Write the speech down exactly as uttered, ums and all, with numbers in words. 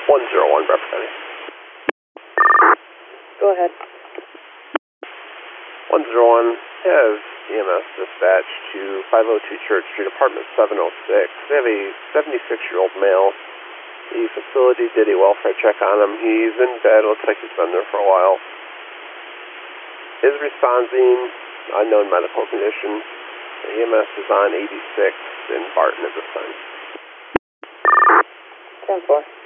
one zero one, representing. Go ahead. one zero one has E M S dispatch to five oh two Church Street, apartment seven oh six. They have a seventy-six-year-old male. The facility did a welfare check on him. He's in bed. Looks like he's been there for a while. Is responding, unknown medical condition. The E M S is on eighty-six in Barton at this time. ten four.